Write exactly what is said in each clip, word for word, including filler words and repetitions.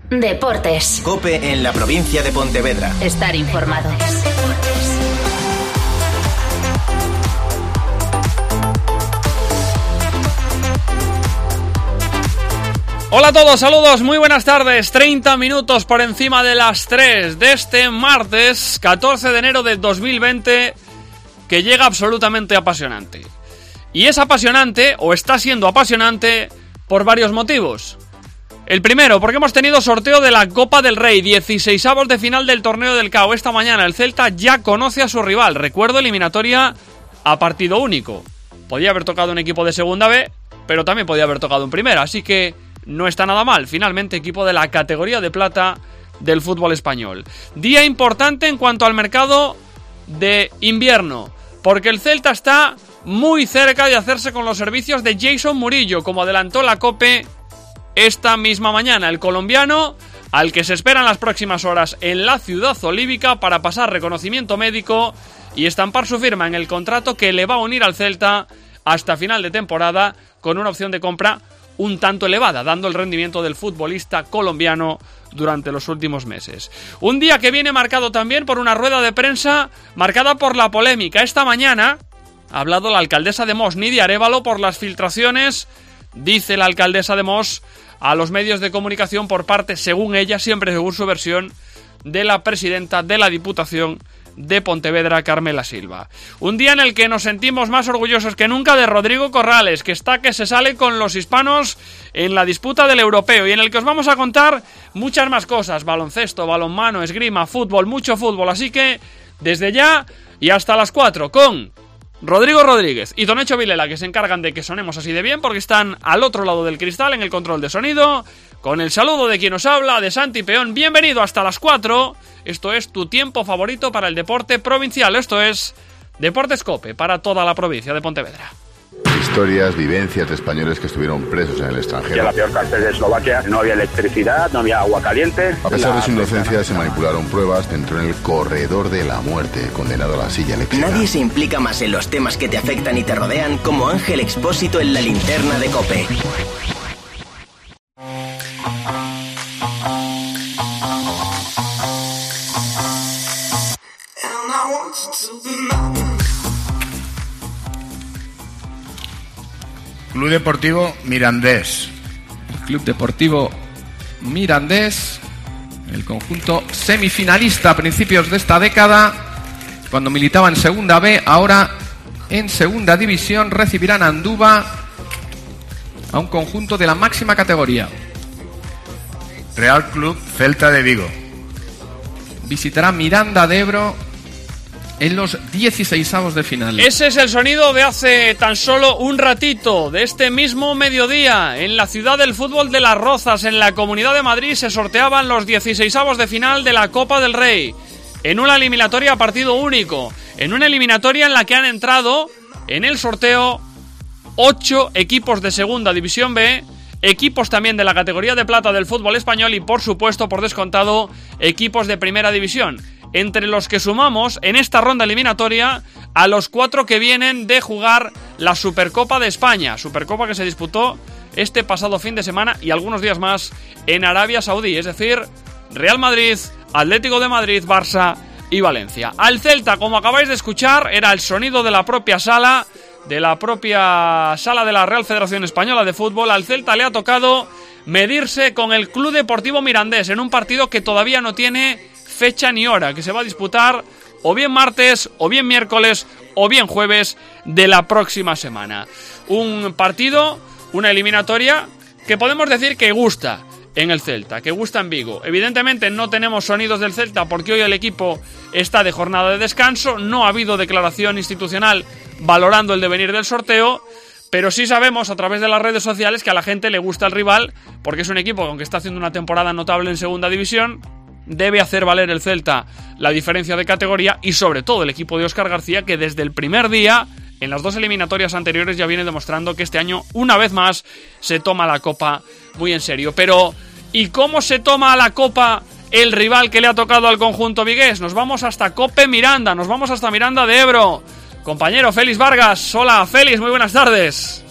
Deportes. COPE en la provincia de Pontevedra. Estar informado. Hola a todos, saludos, muy buenas tardes. treinta minutos por encima de las tres de este martes catorce de enero de dos mil veinte, que llega absolutamente apasionante. Y es apasionante, o está siendo apasionante, por varios motivos. El primero, porque hemos tenido sorteo de la Copa del Rey, dieciseisavos de final del torneo del C A O. Esta mañana el Celta ya conoce a su rival. Recuerdo, eliminatoria a partido único. Podía haber tocado un equipo de segunda B, pero también podía haber tocado un primera, así que no está nada mal. Finalmente, equipo de la categoría de plata del fútbol español. Día importante en cuanto al mercado de invierno, porque el Celta está muy cerca de hacerse con los servicios de Jason Murillo, como adelantó la COPE esta misma mañana. El colombiano, al que se esperan las próximas horas en la ciudad olívica para pasar reconocimiento médico y estampar su firma en el contrato que le va a unir al Celta hasta final de temporada, con una opción de compra un tanto elevada, dando el rendimiento del futbolista colombiano durante los últimos meses. Un día que viene marcado también por una rueda de prensa marcada por la polémica. Esta mañana ha hablado la alcaldesa de Mos, Nidia Arévalo, por las filtraciones, dice la alcaldesa de Mos, a los medios de comunicación por parte, según ella, siempre según su versión, de la presidenta de la Diputación de Pontevedra, Carmela Silva. Un día en el que nos sentimos más orgullosos que nunca de Rodrigo Corrales, que está que se sale con los hispanos en la disputa del europeo, y en el que os vamos a contar muchas más cosas: baloncesto, balonmano, esgrima, fútbol, mucho fútbol. Así que desde ya y hasta las cuatro con Rodrigo Rodríguez y Tonecho Vilela, que se encargan de que sonemos así de bien, porque están al otro lado del cristal en el control de sonido, con el saludo de quien os habla, de Santi Peón. Bienvenido hasta las cuatro. Esto es tu tiempo favorito para el deporte provincial. Esto es Deportes COPE para toda la provincia de Pontevedra. Historias, vivencias de españoles que estuvieron presos en el extranjero. En la peor cárcel de Eslovaquia no había electricidad, no había agua caliente. A pesar de su inocencia, se manipularon pruebas, entró en el corredor de la muerte, condenado a la silla eléctrica. Nadie se implica más en los temas que te afectan y te rodean como Ángel Expósito en la linterna de COPE. Club Deportivo Mirandés. El Club Deportivo Mirandés, el conjunto semifinalista a principios de esta década, cuando militaba en Segunda B, ahora en Segunda División, recibirán a Andúba, a un conjunto de la máxima categoría. Real Club Celta de Vigo. Visitará Miranda de Ebro en los dieciseisavos de final. Ese es el sonido de hace tan solo un ratito, de este mismo mediodía. En la ciudad del fútbol de Las Rozas, en la Comunidad de Madrid, se sorteaban los dieciseisavos de final de la Copa del Rey, en una eliminatoria a partido único, en una eliminatoria en la que han entrado en el sorteo ocho equipos de Segunda División B, equipos también de la categoría de plata del fútbol español y, por supuesto, por descontado, equipos de Primera División, entre los que sumamos en esta ronda eliminatoria a los cuatro que vienen de jugar la Supercopa de España, Supercopa que se disputó este pasado fin de semana y algunos días más en Arabia Saudí, es decir, Real Madrid, Atlético de Madrid, Barça y Valencia. Al Celta, como acabáis de escuchar, era el sonido de la propia sala, de la propia sala de la Real Federación Española de Fútbol. Al Celta le ha tocado medirse con el Club Deportivo Mirandés en un partido que todavía no tiene fecha ni hora, que se va a disputar o bien martes, o bien miércoles, o bien jueves de la próxima semana. Un partido, una eliminatoria que podemos decir que gusta en el Celta, que gusta en Vigo. Evidentemente no tenemos sonidos del Celta porque hoy el equipo está de jornada de descanso, no ha habido declaración institucional valorando el devenir del sorteo, pero sí sabemos a través de las redes sociales que a la gente le gusta el rival, porque es un equipo que, aunque está haciendo una temporada notable en Segunda División, debe hacer valer el Celta la diferencia de categoría, y sobre todo el equipo de Óscar García, que desde el primer día, en las dos eliminatorias anteriores, ya viene demostrando que este año, una vez más, se toma la Copa muy en serio. Pero, ¿y cómo se toma la Copa el rival que le ha tocado al conjunto vigués? Nos vamos hasta Cope Miranda, nos vamos hasta Miranda de Ebro. Compañero Félix Vargas. Hola, Félix, muy buenas tardes.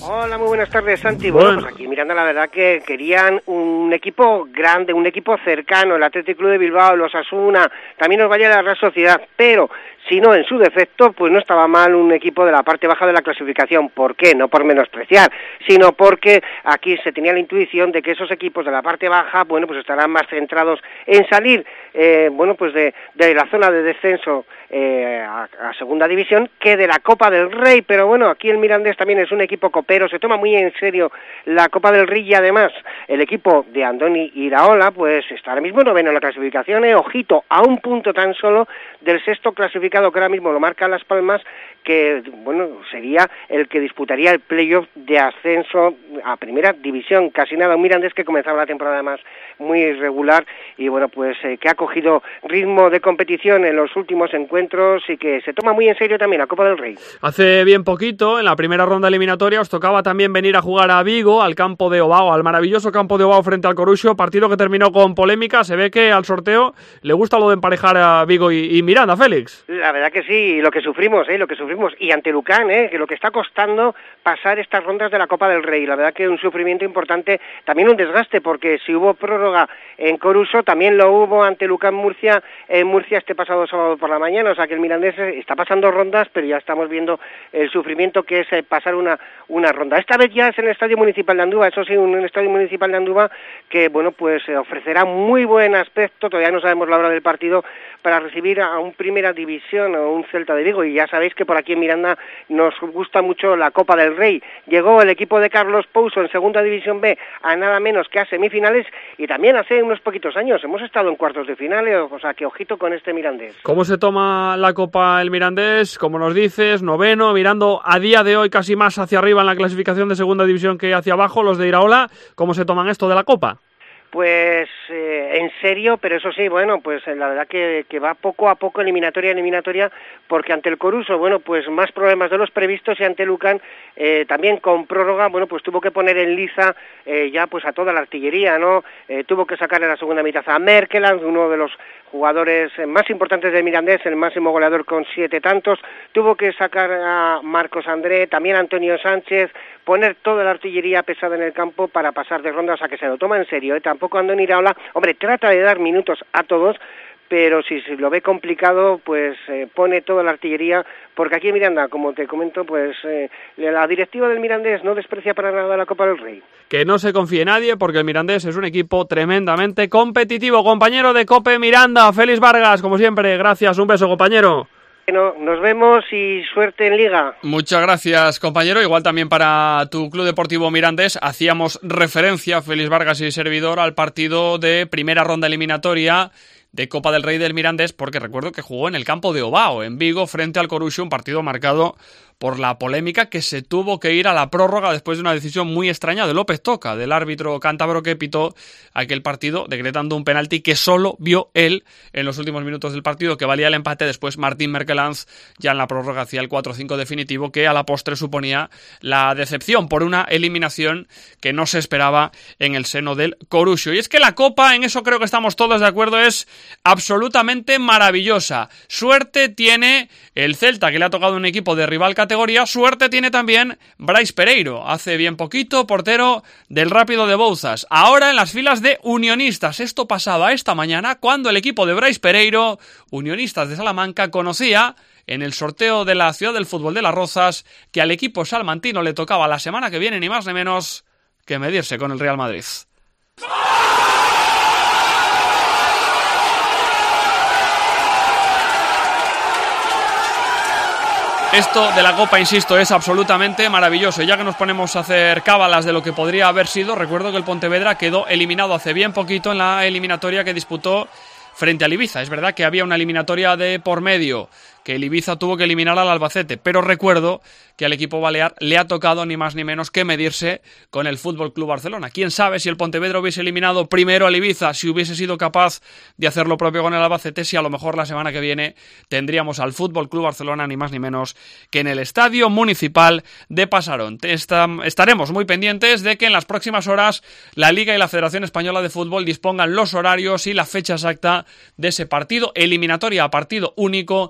Hola, muy buenas tardes, Santi. Bueno, bueno, pues aquí Miranda, la verdad que querían un equipo grande, un equipo cercano, el Athletic Club de Bilbao, los Osasuna, también nos vaya la Real Sociedad, pero si no en su defecto, pues no estaba mal un equipo de la parte baja de la clasificación. ¿Por qué? No por menospreciar, sino porque aquí se tenía la intuición de que esos equipos de la parte baja, bueno, pues estarán más centrados en salir, eh, bueno, pues de, de la zona de descenso eh, a, a segunda división que de la Copa del Rey. Pero bueno, aquí el Mirandés también es un equipo copero, se toma muy en serio la Copa del Rey y además el equipo de Andoni Iraola, pues está ahora mismo noveno en la clasificación, eh, ojito, a un punto tan solo del sexto clasificado, que ahora mismo lo marca Las Palmas, que bueno, sería el que disputaría el playoff de ascenso a primera división. Casi nada, un Mirandés que comenzaba la temporada además muy irregular y bueno, pues eh, que ha cogido ritmo de competición en los últimos encuentros y que se toma muy en serio también la Copa del Rey. Hace bien poquito, en la primera ronda eliminatoria, os tocaba también venir a jugar a Vigo, al campo de Ovao, al maravilloso campo de Ovao frente al Coruxo, partido que terminó con polémica. Se ve que al sorteo le gusta lo de emparejar a Vigo y, y Miranda, Félix. La verdad que sí, lo que sufrimos, ¿eh? lo que sufrimos, y ante Lucan, ¿eh? que lo que está costando pasar estas rondas de la Copa del Rey, la verdad que un sufrimiento importante, también un desgaste, porque si hubo prórroga en Coruso, también lo hubo ante Lucan Murcia, en Murcia este pasado sábado por la mañana, o sea que el Mirandés está pasando rondas, pero ya estamos viendo el sufrimiento que es pasar una, una ronda. Esta vez ya es en el Estadio Municipal de Andúba, eso sí, un Estadio Municipal de Andúba que, bueno, pues ofrecerá muy buen aspecto, todavía no sabemos la hora del partido, para recibir a un Primera División o un Celta de Vigo, y ya sabéis que por aquí en Miranda nos gusta mucho la Copa del Rey. Llegó el equipo de Carlos Pouso en Segunda División B a nada menos que a semifinales, y también hace unos poquitos años hemos estado en cuartos de finales, o sea que ojito con este Mirandés. ¿Cómo se toma la Copa el Mirandés? Como nos dices, noveno, mirando a día de hoy casi más hacia arriba en la clasificación de Segunda División que hacia abajo, los de Iraola. ¿Cómo se toman esto de la Copa? Pues eh, en serio, pero eso sí, bueno, pues eh, la verdad que, que va poco a poco, eliminatoria a eliminatoria, porque ante el Coruso, bueno, pues más problemas de los previstos, y ante Lucan eh, también con prórroga, bueno, pues tuvo que poner en liza eh, ya pues a toda la artillería, ¿no? Eh, tuvo que sacar en la segunda mitad a Merkeland, uno de los jugadores más importantes del Mirandés, el máximo goleador con siete tantos, tuvo que sacar a Marcos André, también a Antonio Sánchez, poner toda la artillería pesada en el campo para pasar de ronda, o sea que se lo toma en serio, ¿eh? Tampoco Andoni Iraola, hombre, trata de dar minutos a todos, pero si se lo ve complicado, pues eh, pone toda la artillería, porque aquí en Miranda, como te comento, pues eh, la directiva del Mirandés no desprecia para nada la Copa del Rey. Que no se confíe nadie, porque el Mirandés es un equipo tremendamente competitivo. Compañero de COPE Miranda, Félix Vargas, como siempre, gracias, un beso, compañero. Bueno, nos vemos y suerte en Liga. Muchas gracias, compañero. Igual también para tu Club Deportivo Mirandés. Hacíamos referencia, Félix Vargas y servidor, al partido de primera ronda eliminatoria de Copa del Rey del Mirandés, porque recuerdo que jugó en el campo de Ovao, en Vigo, frente al Coruxo, un partido marcado por la polémica que se tuvo que ir a la prórroga después de una decisión muy extraña de López Toca, del árbitro cántabro que pitó aquel partido, decretando un penalti que solo vio él en los últimos minutos del partido, que valía el empate. Después Martín Merkelanz ya en la prórroga hacía el cuatro cinco definitivo, que a la postre suponía la decepción por una eliminación que no se esperaba en el seno del Coruxo. Y es que la Copa, en eso creo que estamos todos de acuerdo, es absolutamente maravillosa. Suerte tiene el Celta, que le ha tocado un equipo de rival categoría. Suerte tiene también Brais Pereiro, hace bien poquito portero del Rápido de Bouzas, ahora en las filas de Unionistas. Esto pasaba esta mañana cuando el equipo de Brais Pereiro, Unionistas de Salamanca, conocía en el sorteo de la Ciudad del Fútbol de Las Rozas que al equipo salmantino le tocaba la semana que viene ni más ni menos que medirse con el Real Madrid. Esto de la Copa, insisto, es absolutamente maravilloso. Y ya que nos ponemos a hacer cábalas de lo que podría haber sido, recuerdo que el Pontevedra quedó eliminado hace bien poquito en la eliminatoria que disputó frente al Ibiza. Es verdad que había una eliminatoria de por medio, que el Ibiza tuvo que eliminar al Albacete, pero recuerdo que al equipo balear le ha tocado ni más ni menos que medirse con el F C Barcelona. Quién sabe si el Pontevedra hubiese eliminado primero al Ibiza, si hubiese sido capaz de hacer lo propio con el Albacete, si a lo mejor la semana que viene tendríamos al F C Barcelona ni más ni menos que en el Estadio Municipal de Pasarón. Estaremos muy pendientes de que en las próximas horas la Liga y la Federación Española de Fútbol dispongan los horarios y la fecha exacta de ese partido, eliminatoria a partido único en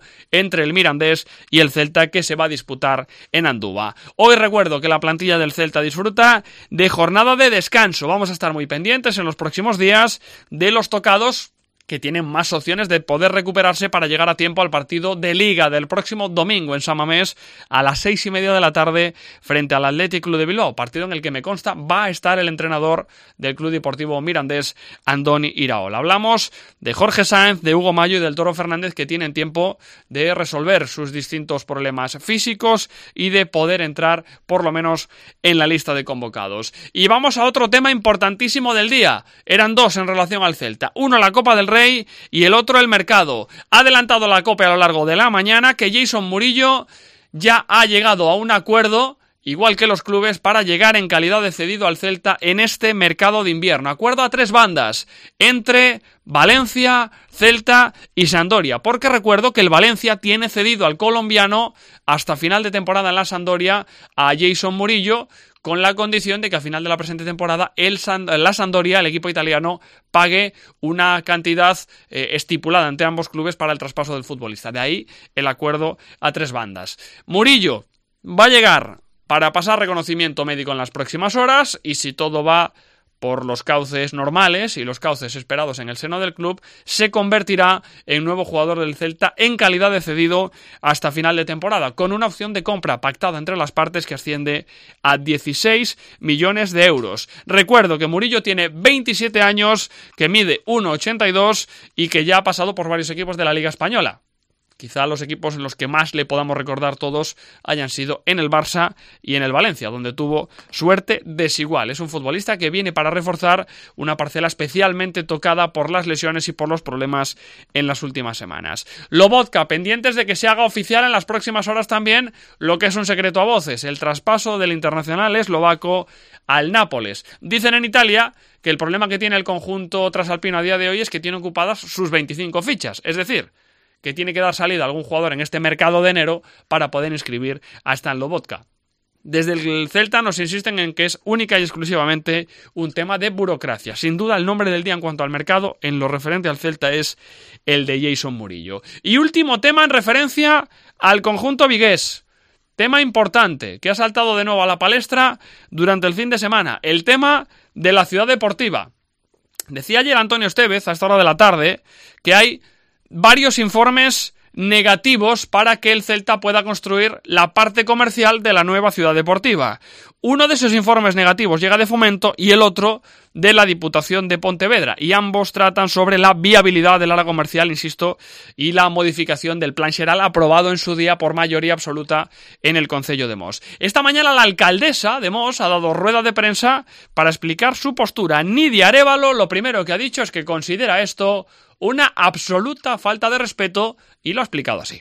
entre el Mirandés y el Celta, que se va a disputar en Andúba. Hoy recuerdo que la plantilla del Celta disfruta de jornada de descanso. Vamos a estar muy pendientes en los próximos días de los tocados, que tienen más opciones de poder recuperarse para llegar a tiempo al partido de Liga del próximo domingo en San Mamés a las seis y media de la tarde frente al Athletic Club de Bilbao, partido en el que me consta va a estar el entrenador del Club Deportivo Mirandés, Andoni Iraola. Hablamos de Jorge Sáenz, de Hugo Mayo y del Toro Fernández, que tienen tiempo de resolver sus distintos problemas físicos y de poder entrar por lo menos en la lista de convocados. Y vamos a otro tema importantísimo del día. Eran dos en relación al Celta. Uno, la Copa del Rey, y el otro, el mercado. Ha adelantado la COPE a lo largo de la mañana que Jason Murillo ya ha llegado a un acuerdo, igual que los clubes, para llegar en calidad de cedido al Celta en este mercado de invierno. Acuerdo a tres bandas, entre Valencia, Celta y Sampdoria, porque recuerdo que el Valencia tiene cedido al colombiano hasta final de temporada en la Sampdoria a Jason Murillo, con la condición de que a final de la presente temporada el San, la Sampdoria, el equipo italiano, pague una cantidad eh, estipulada entre ambos clubes para el traspaso del futbolista. De ahí el acuerdo a tres bandas. Murillo va a llegar para pasar reconocimiento médico en las próximas horas, y si todo va por los cauces normales y los cauces esperados en el seno del club, se convertirá en nuevo jugador del Celta en calidad de cedido hasta final de temporada, con una opción de compra pactada entre las partes que asciende a dieciséis millones de euros. Recuerdo que Murillo tiene veintisiete años, que mide uno ochenta y dos y que ya ha pasado por varios equipos de la Liga Española. Quizá los equipos en los que más le podamos recordar todos hayan sido en el Barça y en el Valencia, donde tuvo suerte desigual. Es un futbolista que viene para reforzar una parcela especialmente tocada por las lesiones y por los problemas en las últimas semanas. Lobotka, pendientes de que se haga oficial en las próximas horas también lo que es un secreto a voces, el traspaso del internacional eslovaco al Nápoles. Dicen en Italia que el problema que tiene el conjunto trasalpino a día de hoy es que tiene ocupadas sus veinticinco fichas, es decir, que tiene que dar salida a algún jugador en este mercado de enero para poder inscribir a Stan Lobotka. Desde el Celta nos insisten en que es única y exclusivamente un tema de burocracia. Sin duda, el nombre del día en cuanto al mercado, en lo referente al Celta, es el de Jason Murillo. Y último tema en referencia al conjunto vigués. Tema importante, que ha saltado de nuevo a la palestra durante el fin de semana. El tema de la ciudad deportiva. Decía ayer Antonio Estevez, a esta hora de la tarde, que hay varios informes negativos para que el Celta pueda construir la parte comercial de la nueva ciudad deportiva. Uno de esos informes negativos llega de Fomento y el otro de la Diputación de Pontevedra, y ambos tratan sobre la viabilidad del área comercial, insisto, y la modificación del plan xeral aprobado en su día por mayoría absoluta en el Concello de Mos. Esta mañana la alcaldesa de Mos ha dado rueda de prensa para explicar su postura. Nidia Arévalo lo primero que ha dicho es que considera esto una absoluta falta de respeto, y lo ha explicado así.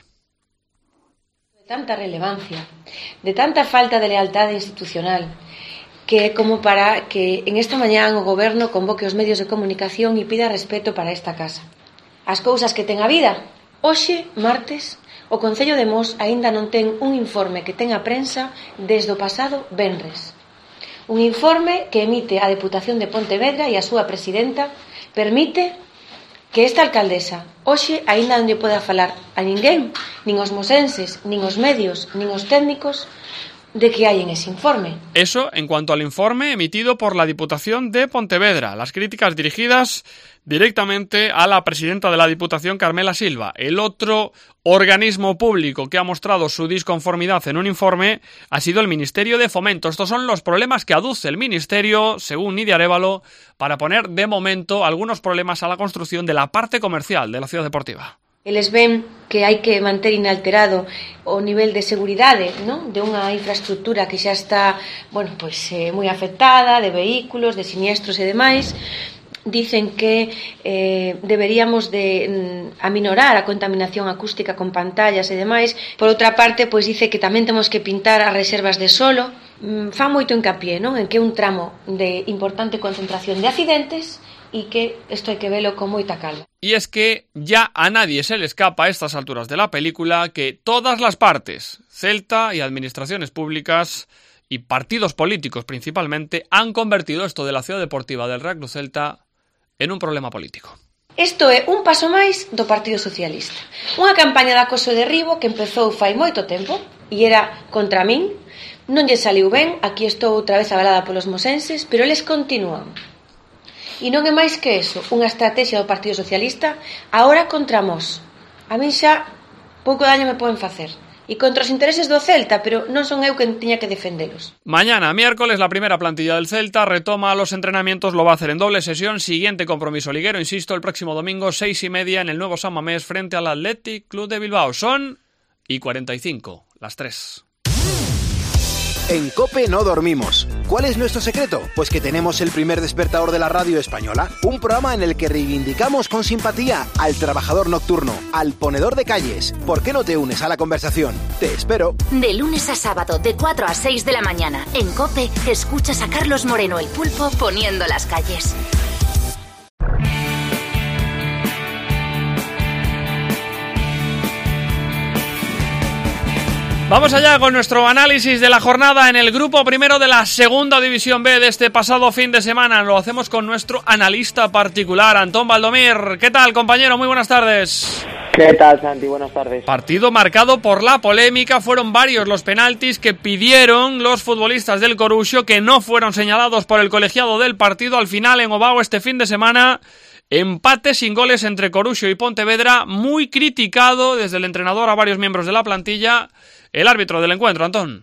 De tanta relevancia, de tanta falta de lealtad institucional, que como para que en esta mañá o Goberno convoque os medios de comunicación e pida respeto para esta casa. As cousas que ten a vida. Hoxe, martes, o Concello de Mos aínda non ten un informe que ten a prensa desde o pasado venres. Un informe que emite a Deputación de Pontevedra e a súa presidenta permite que esta alcaldesa hoxe aínda non lle poda falar a ninguén, nin os mosenses, nin os medios, nin os técnicos, de que hay en ese informe. Eso en cuanto al informe emitido por la Diputación de Pontevedra. Las críticas dirigidas directamente a la presidenta de la Diputación, Carmela Silva. El otro organismo público que ha mostrado su disconformidad en un informe ha sido el Ministerio de Fomento. Estos son los problemas que aduce el Ministerio, según Nidia Arévalo, para poner de momento algunos problemas a la construcción de la parte comercial de la ciudad deportiva. Eles ven que hai que manter inalterado o nivel de seguridade, ¿no?, de unha infraestructura que xa está, bueno, pois eh, moi afectada, de vehículos, de siniestros e demais. Dicen que eh, deberíamos de mm, aminorar a contaminación acústica con pantallas e demais. Por outra parte, pois dice que tamén temos que pintar as reservas de solo. Mm, fan moito hincapié, non?, en que é un tramo de importante concentración de accidentes y que esto hay que verlo con moita calma. Y es que ya a nadie se le escapa a estas alturas de la película que todas las partes, Celta y administraciones públicas y partidos políticos principalmente, han convertido esto de la ciudad deportiva del Real Club Celta en un problema político. Isto é un paso máis do Partido Socialista. Unha campaña de acoso e derribo que empezou fai moito tempo e era contra min. Non lle saliu ben, aquí estou outra vez avalada polos mosenses, pero eles continúan. E non é máis que eso, unha estrategia do Partido Socialista agora contra Mos. A min xa pouco daño me poden facer. Y contra los intereses do Celta, pero non son eu quen tiña que defendelos. Mañana, miércoles, la primera plantilla del Celta retoma los entrenamientos, lo va a hacer en doble sesión. Siguiente compromiso liguero, insisto, el próximo domingo, seis y media, en el nuevo San Mamés, frente al Athletic Club de Bilbao. Son y cuarenta y cinco, las tres. En COPE no dormimos. ¿Cuál es nuestro secreto? Pues que tenemos el primer despertador de la radio española, un programa en el que reivindicamos con simpatía al trabajador nocturno, al ponedor de calles. ¿Por qué no te unes a la conversación? Te espero. De lunes a sábado, de cuatro a seis de la mañana, en COPE, escuchas a Carlos Moreno el Pulpo poniendo las calles. Vamos allá con nuestro análisis de la jornada en el grupo primero de la segunda división B de este pasado fin de semana. Lo hacemos con nuestro analista particular, Antón Valdomir. ¿Qué tal, compañero? Muy buenas tardes. ¿Qué tal, Santi? Buenas tardes. Partido marcado por la polémica. Fueron varios los penaltis que pidieron los futbolistas del Coruxo, que no fueron señalados por el colegiado del partido. Al final, en Ovao este fin de semana, empate sin goles entre Coruxo y Pontevedra, muy criticado desde el entrenador a varios miembros de la plantilla. El árbitro del encuentro, Antón.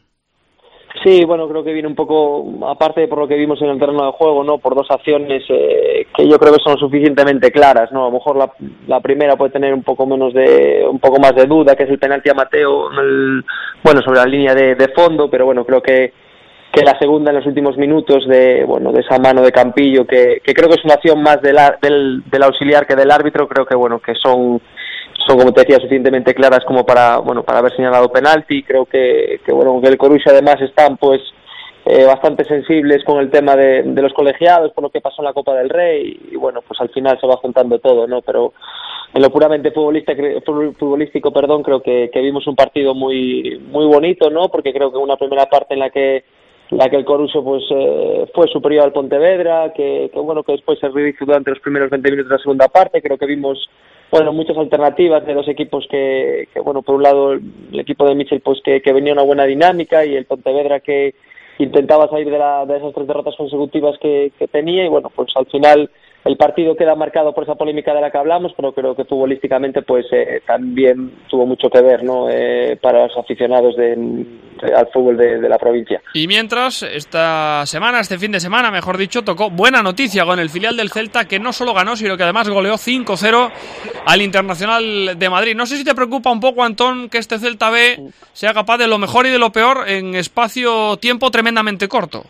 Sí, bueno, creo que viene un poco, aparte por lo que vimos en el terreno de juego, ¿no? Por dos acciones eh, que yo creo que son suficientemente claras, ¿no? A lo mejor la, la primera puede tener un poco menos de, un poco más de duda, que es el penalti a Mateo, en el, bueno, sobre la línea de, de fondo, pero bueno, creo que que la segunda en los últimos minutos de, bueno, de esa mano de Campillo, que, que creo que es una acción más de la, del, del auxiliar que del árbitro, creo que bueno, que son son, como te decía, suficientemente claras como para, bueno, para haber señalado penalti. Creo que, que bueno, que el Coruxo además están pues eh, bastante sensibles con el tema de, de los colegiados, por lo que pasó en la Copa del Rey, y bueno, pues al final se va juntando todo, ¿no? Pero en lo puramente futbolístico, futbolístico perdón, creo que, que vimos un partido muy muy bonito, ¿no? Porque creo que una primera parte en la que la que el Coruxo pues eh, fue superior al Pontevedra, que, que bueno, que después se redujo durante los primeros veinte minutos de la segunda parte. Creo que vimos bueno muchas alternativas de los equipos que, que bueno, por un lado el equipo de Michel pues que, que venía una buena dinámica, y el Pontevedra que intentaba salir de, la, de esas tres derrotas consecutivas que, que tenía, y bueno, pues al final el partido queda marcado por esa polémica de la que hablamos, pero creo que futbolísticamente pues eh, también tuvo mucho que ver, ¿no? Eh, para los aficionados de, de, al fútbol de, de la provincia. Y mientras, esta semana, este fin de semana, mejor dicho, tocó buena noticia con el filial del Celta, que no solo ganó, sino que además goleó cinco cero al Internacional de Madrid. No sé si te preocupa un poco, Antón, que este Celta B sea capaz de lo mejor y de lo peor en espacio-tiempo tremendamente corto.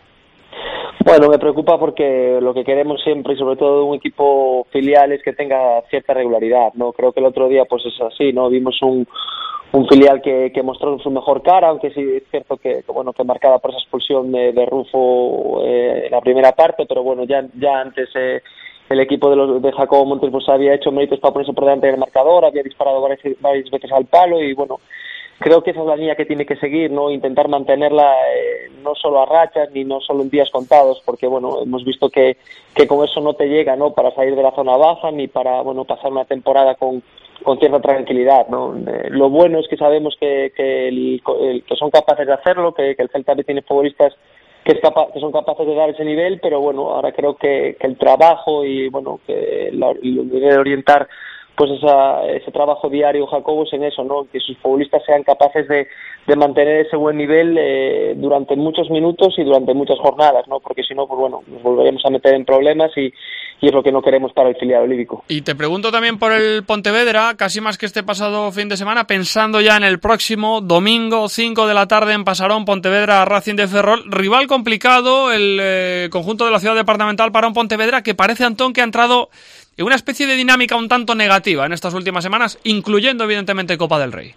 Bueno, me preocupa porque lo que queremos siempre, y sobre todo de un equipo filial, es que tenga cierta regularidad, ¿no? Creo que el otro día pues es así, ¿no? Vimos un, un filial que, que mostró su mejor cara, aunque sí es cierto que, que bueno, que marcada por esa expulsión de, de Rufo eh, en la primera parte, pero bueno, ya ya antes eh, el equipo de los de Jacobo Montes pues había hecho méritos para ponerse por delante del marcador, había disparado varias, varias veces al palo, y bueno, creo que esa es la línea que tiene que seguir, ¿no? Intentar mantenerla eh, no solo a rachas ni no solo en días contados, porque bueno, hemos visto que, que con eso no te llega, ¿no? Para salir de la zona baja ni para, bueno, pasar una temporada con, con cierta tranquilidad, ¿no? Eh, lo bueno es que sabemos que, que, el, el, que son capaces de hacerlo, que, que el Celta tiene futbolistas que, es capa, que son capaces de dar ese nivel, pero bueno, ahora creo que, que el trabajo y bueno, que lo debe orientar pues esa, ese trabajo diario Jacobo es en eso, ¿no? Que sus futbolistas sean capaces de, de mantener ese buen nivel eh, durante muchos minutos y durante muchas jornadas, ¿no? Porque si no, pues bueno, nos volveremos a meter en problemas, y, y es lo que no queremos para el filial olímpico. Y te pregunto también por el Pontevedra, casi más que este pasado fin de semana, pensando ya en el próximo domingo, cinco de la tarde en Pasarón, Pontevedra Racing de Ferrol, rival complicado, el eh, conjunto de la ciudad departamental para un Pontevedra que parece, Antón, que ha entrado en una especie de dinámica un tanto negativa en estas últimas semanas, incluyendo evidentemente Copa del Rey.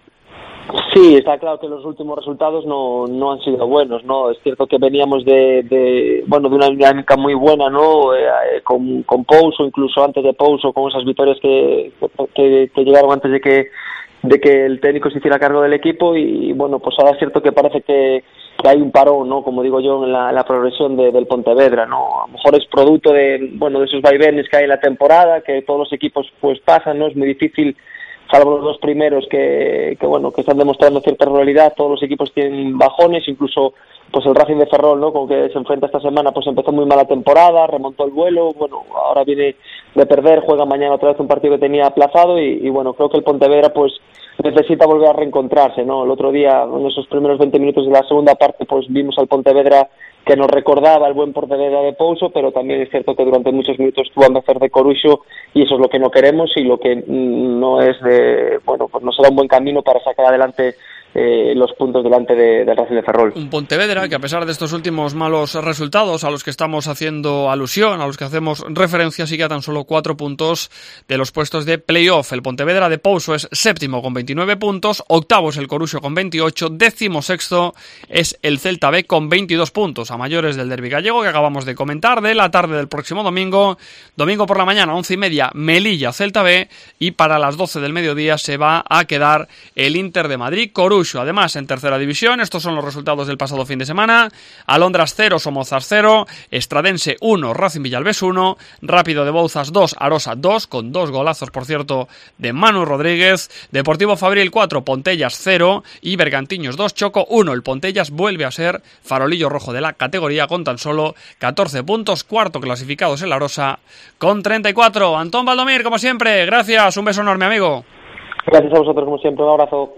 Sí, está claro que los últimos resultados no, no han sido buenos, ¿no? Es cierto que veníamos de, de bueno, de una dinámica muy buena, ¿no? Eh, con, con Pouso, incluso antes de Pouso, con esas victorias que, que, que llegaron antes de que de que el técnico se hiciera cargo del equipo, y bueno, pues ahora es cierto que parece que que hay un parón, ¿no? Como digo yo, en la, en la progresión de, del Pontevedra, ¿no? A lo mejor es producto de, bueno, de esos vaivenes que hay en la temporada, que todos los equipos pues pasan, ¿no? Es muy difícil, salvo los dos primeros que, que bueno, que están demostrando cierta regularidad, todos los equipos tienen bajones, incluso pues el Racing de Ferrol, ¿no? Con que se enfrenta esta semana, pues empezó muy mala temporada, remontó el vuelo, bueno, ahora viene de perder, juega mañana otra vez un partido que tenía aplazado y, y bueno, creo que el Pontevedra pues necesita volver a reencontrarse, ¿no? El otro día, en esos primeros veinte minutos de la segunda parte, pues vimos al Pontevedra que nos recordaba el buen Pontevedra de Pouso, pero también es cierto que durante muchos minutos estuvo a merced de Coruxo y eso es lo que no queremos y lo que no es de, bueno, pues no será un buen camino para sacar adelante Eh, los puntos delante de, del Racing de Ferrol. Un Pontevedra que, a pesar de estos últimos malos resultados a los que estamos haciendo alusión, a los que hacemos referencia, sigue a tan solo cuatro puntos de los puestos de playoff. El Pontevedra de Pouso es séptimo con veintinueve puntos, octavo es el Coruxo con veintiocho, décimo sexto es el Celta B con veintidós puntos, a mayores del derbi gallego que acabamos de comentar, de la tarde del próximo domingo. Domingo por la mañana, once y media, Melilla Celta B, y para las doce del mediodía se va a quedar el Inter de Madrid Coruxo. Además, en tercera división, estos son los resultados del pasado fin de semana: Alondras cero, Somozas cero, Estradense uno, Racing Villalbés uno, Rápido de Bouzas dos, Arosa dos, con dos golazos, por cierto, de Manu Rodríguez, Deportivo Fabril cuatro, Pontellas cero y Bergantiños dos, Choco uno. El Pontellas vuelve a ser farolillo rojo de la categoría con tan solo catorce puntos, cuarto clasificado es el Arosa con treinta y cuatro. Antón Valdomir, como siempre, gracias, un beso enorme, amigo. Gracias a vosotros, como siempre, un abrazo.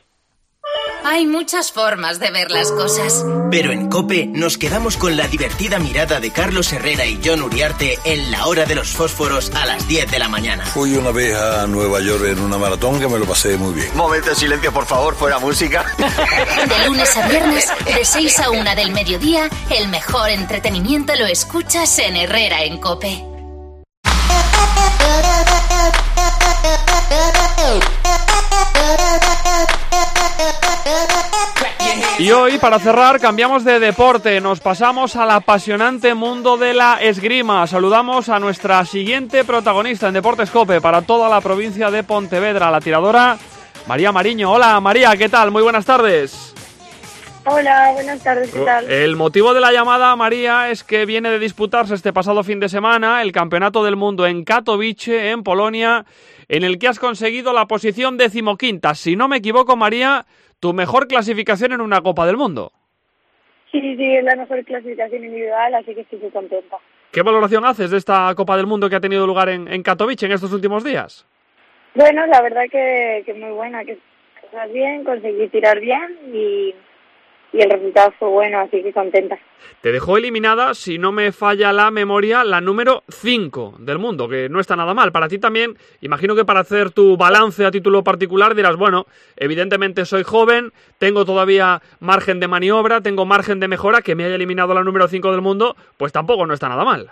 Hay muchas formas de ver las cosas. Pero en COPE nos quedamos con la divertida mirada de Carlos Herrera y John Uriarte en La Hora de los Fósforos a las diez de la mañana. Fui una vez a Nueva York en una maratón que me lo pasé muy bien. Momento de silencio, por favor, fuera música. De lunes a viernes, de seis a una del mediodía, el mejor entretenimiento lo escuchas en Herrera en COPE. Y hoy, para cerrar, cambiamos de deporte, nos pasamos al apasionante mundo de la esgrima. Saludamos a nuestra siguiente protagonista en Deportes COPE para toda la provincia de Pontevedra, la tiradora María Mariño. Hola María, ¿qué tal? Muy buenas tardes. Hola, buenas tardes, ¿qué tal? El motivo de la llamada, María, es que viene de disputarse este pasado fin de semana el Campeonato del Mundo en Katowice, en Polonia, en el que has conseguido la posición decimoquinta. Si no me equivoco, María, tu mejor clasificación en una Copa del Mundo. Sí, sí, es la mejor clasificación individual, así que estoy muy contenta. ¿Qué valoración haces de esta Copa del Mundo que ha tenido lugar en, en Katowice en estos últimos días? Bueno, la verdad que, que muy buena, que estás bien, conseguí tirar bien y... y el resultado fue bueno, así que contenta. Te dejó eliminada, si no me falla la memoria, la número cinco del mundo, que no está nada mal. Para ti también, imagino que para hacer tu balance a título particular dirás, bueno, evidentemente soy joven, tengo todavía margen de maniobra, tengo margen de mejora, que me haya eliminado la número cinco del mundo, pues tampoco no está nada mal.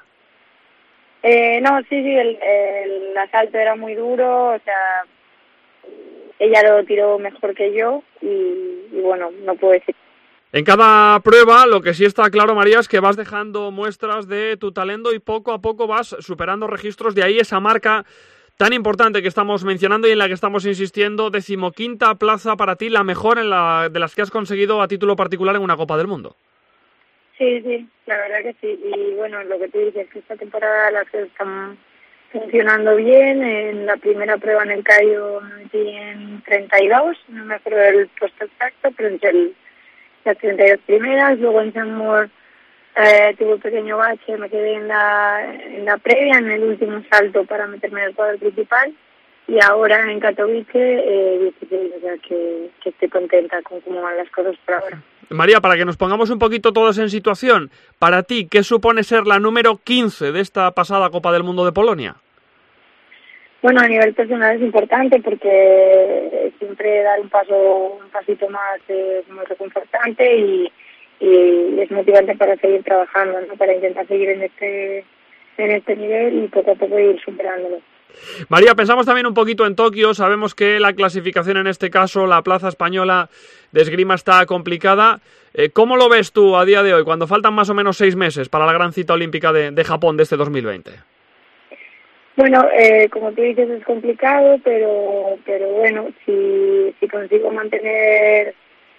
Eh, no, sí, sí, el, el asalto era muy duro, o sea, ella lo tiró mejor que yo y, y bueno, no puedo decir. En cada prueba, lo que sí está claro, María, es que vas dejando muestras de tu talento y poco a poco vas superando registros. De ahí esa marca tan importante que estamos mencionando y en la que estamos insistiendo, decimoquinta plaza para ti, la mejor en la de las que has conseguido a título particular en una Copa del Mundo. Sí, sí, la verdad que sí. Y bueno, lo que tú dices, que esta temporada las cosas están funcionando bien. En la primera prueba en el Cayo me metí en treinta y dos, no me acuerdo del puesto exacto, pero entre el las treinta y dos primeras, luego en San Mor eh, tuve un pequeño bache, me quedé en la en la previa, en el último salto para meterme en el cuadro principal, y ahora en Katowice eh, dieciséis, o sea que, que estoy contenta con cómo van las cosas por ahora. María, para que nos pongamos un poquito todos en situación, para ti, ¿qué supone ser la número quince de esta pasada Copa del Mundo de Polonia? Bueno, a nivel personal es importante porque siempre dar un paso, un pasito más es muy reconfortante y, y es motivante para seguir trabajando, ¿no? Para intentar seguir en este en este nivel y poco a poco ir superándolo. María, pensamos también un poquito en Tokio, sabemos que la clasificación en este caso, la plaza española de esgrima está complicada. Eh, ¿Cómo lo ves tú a día de hoy, cuando faltan más o menos seis meses para la gran cita olímpica de, de Japón de este dos mil veinte? Bueno, eh, como tú dices, es complicado, pero pero bueno, si si consigo mantener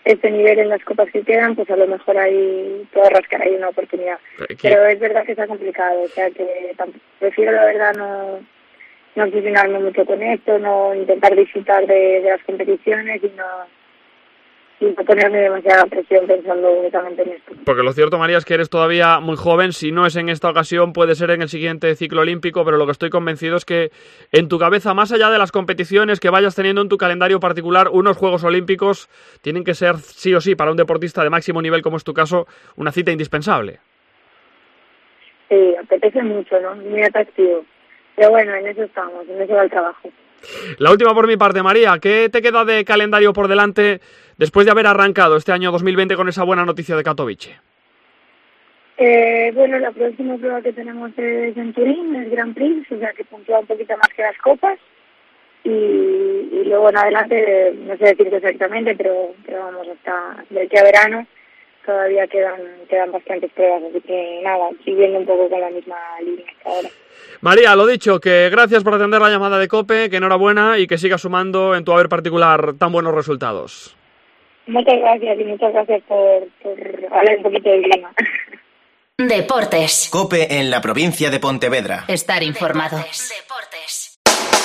este nivel en las copas que quedan, pues a lo mejor ahí puedo rascar ahí una oportunidad. ¿Qué? Pero es verdad que está complicado, o sea que prefiero la verdad no, no obsesionarme mucho con esto, no intentar disfrutar de, de las competiciones y no, y no ponerme demasiada presión pensando únicamente en esto. Porque lo cierto, María, es que eres todavía muy joven. Si no es en esta ocasión, puede ser en el siguiente ciclo olímpico, pero lo que estoy convencido es que en tu cabeza, más allá de las competiciones que vayas teniendo en tu calendario particular, unos Juegos Olímpicos tienen que ser, sí o sí, para un deportista de máximo nivel como es tu caso, una cita indispensable. Sí, apetece mucho, ¿no? Muy atractivo. Pero bueno, en eso estamos, en eso va el trabajo. La última por mi parte, María, ¿qué te queda de calendario por delante después de haber arrancado este año dos mil veinte con esa buena noticia de Katowice? Eh, bueno, la próxima prueba que tenemos es en Turín, es Grand Prix, o sea que puntúa un poquito más que las copas. Y, y luego en adelante, no sé decirte exactamente, pero, pero vamos, hasta de aquí a verano todavía quedan quedan bastantes pruebas, así que nada, siguiendo un poco con la misma línea hasta ahora. María, lo dicho, que gracias por atender la llamada de COPE, que enhorabuena y que sigas sumando en tu haber particular tan buenos resultados. Muchas gracias y muchas gracias por, por hablar un poquito del clima. Deportes. COPE en la provincia de Pontevedra. Estar informado. Deportes.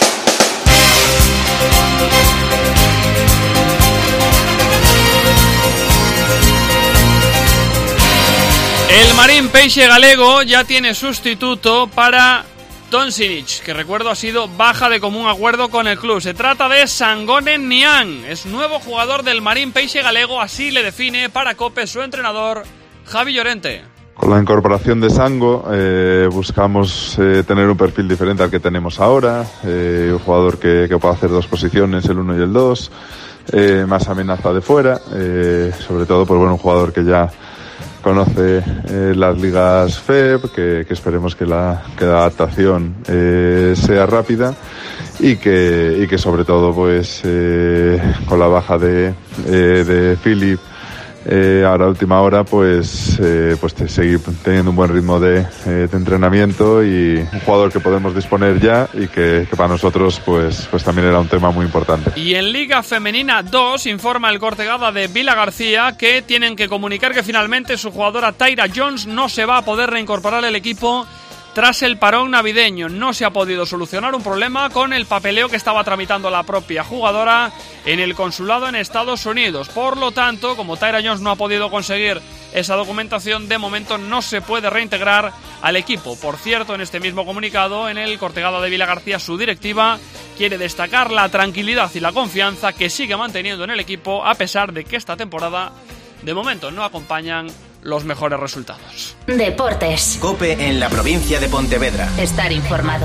El Marín Peixe Galego ya tiene sustituto para Tonsinic, que recuerdo ha sido baja de común acuerdo con el club. Se trata de Sangonen Niang, es nuevo jugador del Marín Peixe Galego, así le define para COPE su entrenador Javi Llorente. Con la incorporación de Sango eh, buscamos eh, tener un perfil diferente al que tenemos ahora, eh, un jugador que, que pueda hacer dos posiciones, el uno y el dos, eh, más amenaza de fuera, eh, sobre todo pues bueno, un jugador que ya conoce eh, las ligas F E B, que, que esperemos que la, que la adaptación eh, sea rápida y que, y que sobre todo pues eh, con la baja de, eh, de Philip eh, ahora a última hora pues, eh, pues te, seguir teniendo un buen ritmo de, eh, de entrenamiento y un jugador que podemos disponer ya y que, que para nosotros pues, pues también era un tema muy importante. Y en Liga Femenina dos informa el Cortegada de Vila García que tienen que comunicar que finalmente su jugadora Tyra Jones no se va a poder reincorporar al equipo tras el parón navideño. No se ha podido solucionar un problema con el papeleo que estaba tramitando la propia jugadora en el consulado en Estados Unidos. Por lo tanto, como Tyra Jones no ha podido conseguir esa documentación, de momento no se puede reintegrar al equipo. Por cierto, en este mismo comunicado, en el Cortegada de Vila García, su directiva quiere destacar la tranquilidad y la confianza que sigue manteniendo en el equipo, a pesar de que esta temporada, de momento, no acompañan los mejores resultados. Deportes. COPE en la provincia de Pontevedra. Estar informado.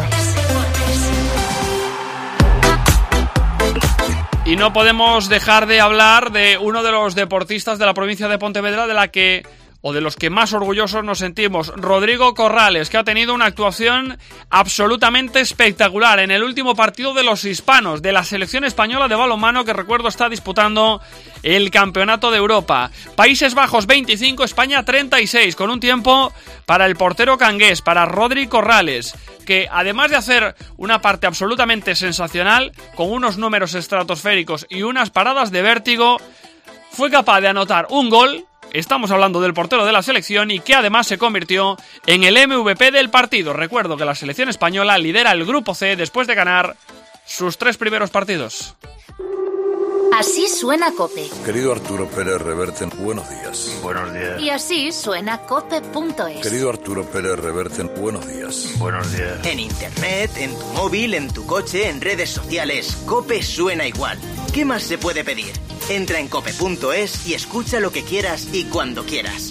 Y no podemos dejar de hablar de uno de los deportistas de la provincia de Pontevedra de la que, o de los que más orgullosos nos sentimos, Rodrigo Corrales, que ha tenido una actuación absolutamente espectacular en el último partido de los hispanos, de la selección española de balonmano, que recuerdo está disputando el Campeonato de Europa. Países Bajos veinticinco, España treinta y seis, con un tiempo para el portero cangués, para Rodri Corrales, que además de hacer una parte absolutamente sensacional, con unos números estratosféricos y unas paradas de vértigo, fue capaz de anotar un gol. Estamos hablando del portero de la selección y que además se convirtió en el M V P del partido. Recuerdo que la selección española lidera el grupo C después de ganar sus tres primeros partidos. Así suena COPE. Querido Arturo Pérez Reverte, buenos días. Buenos días. Y así suena cope punto es. Querido Arturo Pérez Reverte, buenos días. Buenos días. En internet, en tu móvil, en tu coche, en redes sociales, COPE suena igual. ¿Qué más se puede pedir? Entra en cope punto es y escucha lo que quieras y cuando quieras.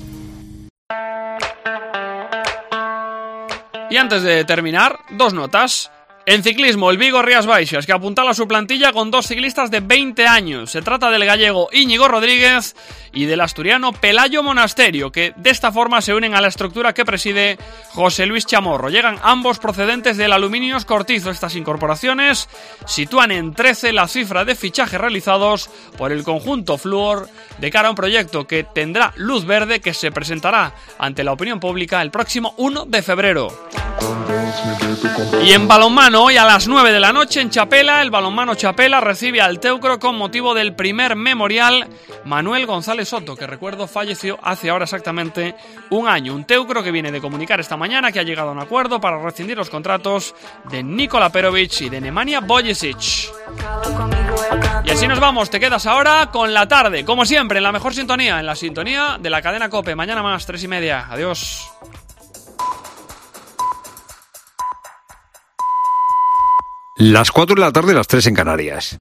Y antes de terminar, dos notas. En ciclismo, el Vigo Rías Baixas, que apuntala su plantilla con dos ciclistas de veinte años. Se trata del gallego Íñigo Rodríguez y del asturiano Pelayo Monasterio, que de esta forma se unen a la estructura que preside José Luis Chamorro. Llegan ambos procedentes del Aluminios Cortizo. Estas incorporaciones sitúan en trece la cifra de fichajes realizados por el conjunto Fluor de cara a un proyecto que tendrá luz verde, que se presentará ante la opinión pública el próximo uno de febrero. Y en balonmano, hoy a las nueve de la noche en Chapela, el balonmano Chapela recibe al Teucro con motivo del primer memorial Manuel González Soto, que recuerdo falleció hace ahora exactamente un año. Un Teucro que viene de comunicar esta mañana que ha llegado a un acuerdo para rescindir los contratos de Nikola Perovic y de Nemanja Bojesic. Y así nos vamos, te quedas ahora con la tarde, como siempre, en la mejor sintonía, en la sintonía de la cadena COPE. Mañana más, tres y media. Adiós. Las cuatro de la tarde, las tres en Canarias.